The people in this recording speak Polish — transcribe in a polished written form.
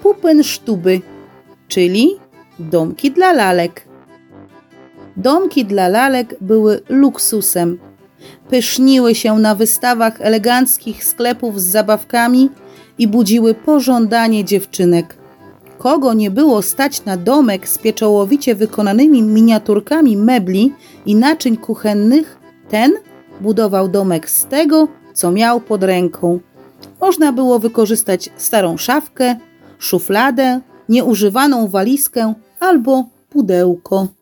Puppenstube, czyli domki dla lalek. Domki dla lalek były luksusem. Pyszniły się na wystawach eleganckich sklepów z zabawkami i budziły pożądanie dziewczynek. Kogo nie było stać na domek z pieczołowicie wykonanymi miniaturkami mebli i naczyń kuchennych, ten budował domek z tego, co miał pod ręką. Można było wykorzystać starą szafkę, szufladę, nieużywaną walizkę albo pudełko.